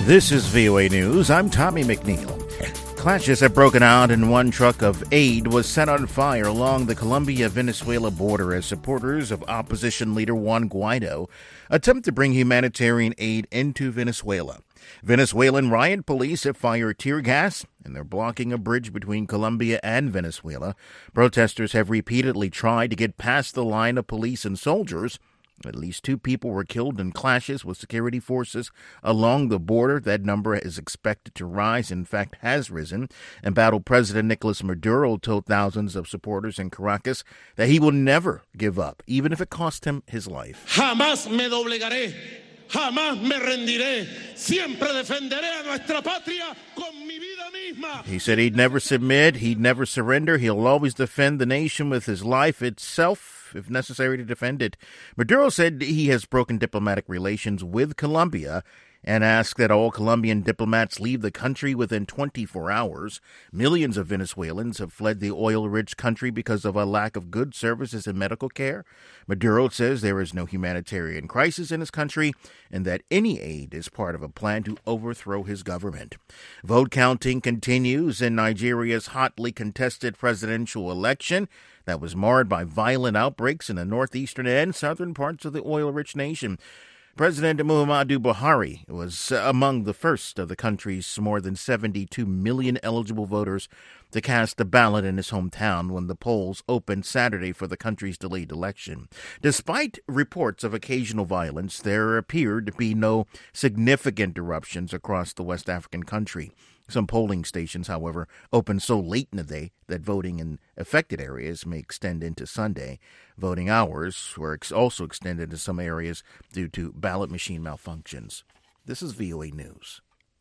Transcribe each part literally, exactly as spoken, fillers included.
This is V O A News. I'm Tommy McNeil. Clashes have broken out and one truck of aid was set on fire along the Colombia-Venezuela border as supporters of opposition leader Juan Guaido attempt to bring humanitarian aid into Venezuela. Venezuelan riot police have fired tear gas, and they're blocking a bridge between Colombia and Venezuela. Protesters have repeatedly tried to get past the line of police and soldiers. At least two people were killed in clashes with security forces along the border. That number is expected to rise, in fact, has risen. Embattled President Nicolas Maduro told thousands of supporters in Caracas that he will never give up, even if it cost him his life. Jamás me doblegaré. Jamás me rendiré. Siempre defenderé a nuestra patria con mi vida misma. He said he'd never submit, he'd never surrender. He'll always defend the nation with his life itself, if necessary to defend it. Maduro said he has broken diplomatic relations with Colombia and asked that all Colombian diplomats leave the country within twenty-four hours. Millions of Venezuelans have fled the oil-rich country because of a lack of good services and medical care. Maduro says there is no humanitarian crisis in his country and that any aid is part of a plan to overthrow his government. Vote counting continues in Nigeria's hotly contested presidential election that was marred by violent outbreaks in the northeastern and southern parts of the oil-rich nation. President Muhammadu Buhari was among the first of the country's more than seventy-two million eligible voters to cast a ballot in his hometown when the polls opened Saturday for the country's delayed election. Despite reports of occasional violence, there appeared to be no significant eruptions across the West African country. Some polling stations, however, opened so late in the day that voting in affected areas may extend into Sunday. Voting hours were ex- also extended to some areas due to ballot machine malfunctions. This is V O A News.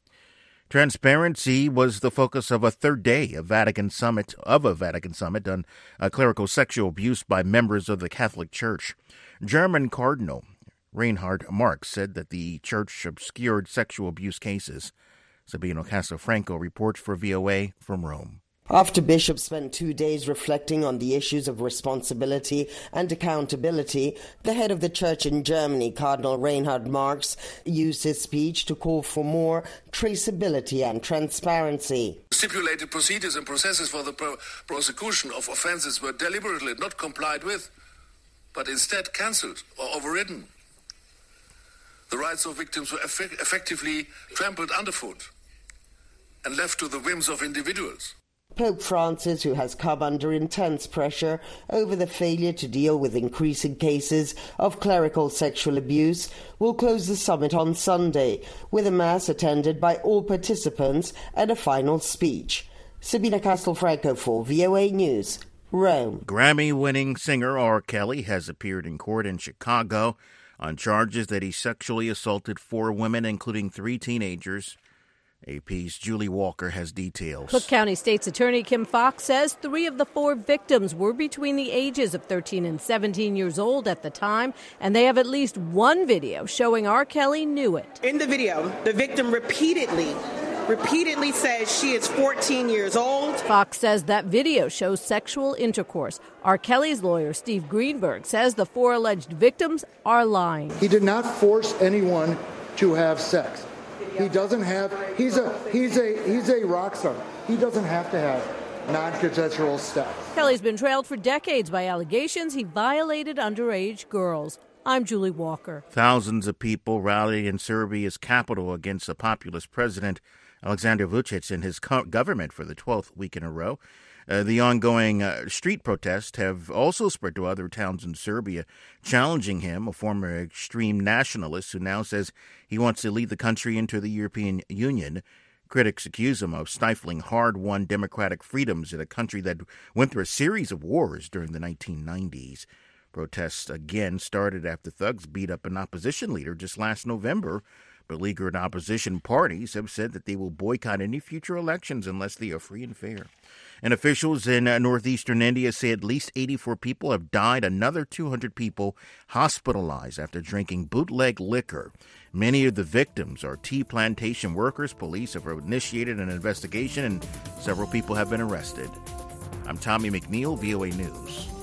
Transparency was the focus of a third day of Vatican Summit of a Vatican Summit on uh, clerical sexual abuse by members of the Catholic Church. German Cardinal Reinhard Marx said that the Church obscured sexual abuse cases. Sabino Casafranco reports for V O A from Rome. After bishops spent two days reflecting on the issues of responsibility and accountability, the head of the church in Germany, Cardinal Reinhard Marx, used his speech to call for more traceability and transparency. Stipulated procedures and processes for the pro- prosecution of offences were deliberately not complied with, but instead cancelled or overridden. The rights of victims were effect- effectively trampled underfoot and left to the whims of individuals. Pope Francis, who has come under intense pressure over the failure to deal with increasing cases of clerical sexual abuse, will close the summit on Sunday with a mass attended by all participants and a final speech. Sabina Castelfranco for V O A News, Rome. Grammy-winning singer R. Kelly has appeared in court in Chicago on charges that he sexually assaulted four women, including three teenagers. A P's Julie Walker has details. Cook County State's Attorney Kim Fox says three of the four victims were between the ages of thirteen and seventeen years old at the time, and they have at least one video showing R. Kelly knew it. In the video, the victim repeatedly, repeatedly says she is fourteen years old. Fox says that video shows sexual intercourse. R. Kelly's lawyer, Steve Greenberg, says the four alleged victims are lying. He did not force anyone to have sex. He doesn't have, he's a, he's a, he's a rock star. He doesn't have to have non-consensual sex. Kelly's been trailed for decades by allegations he violated underage girls. I'm Julie Walker. Thousands of people rallied in Serbia's capital against the populist president, Alexander Vučić, and his co- government for the twelfth week in a row. Uh, the ongoing uh, street protests have also spread to other towns in Serbia, challenging him, a former extreme nationalist who now says he wants to lead the country into the European Union. Critics accuse him of stifling hard-won democratic freedoms in a country that went through a series of wars during the nineteen nineties. Protests again started after thugs beat up an opposition leader just last November. Beleaguered opposition parties have said that they will boycott any future elections unless they are free and fair. And officials in uh, northeastern India say at least eighty-four people have died, another two hundred people hospitalized after drinking bootleg liquor. Many of the victims are tea plantation workers. Police have initiated an investigation and several people have been arrested. I'm Tommy McNeil, V O A News.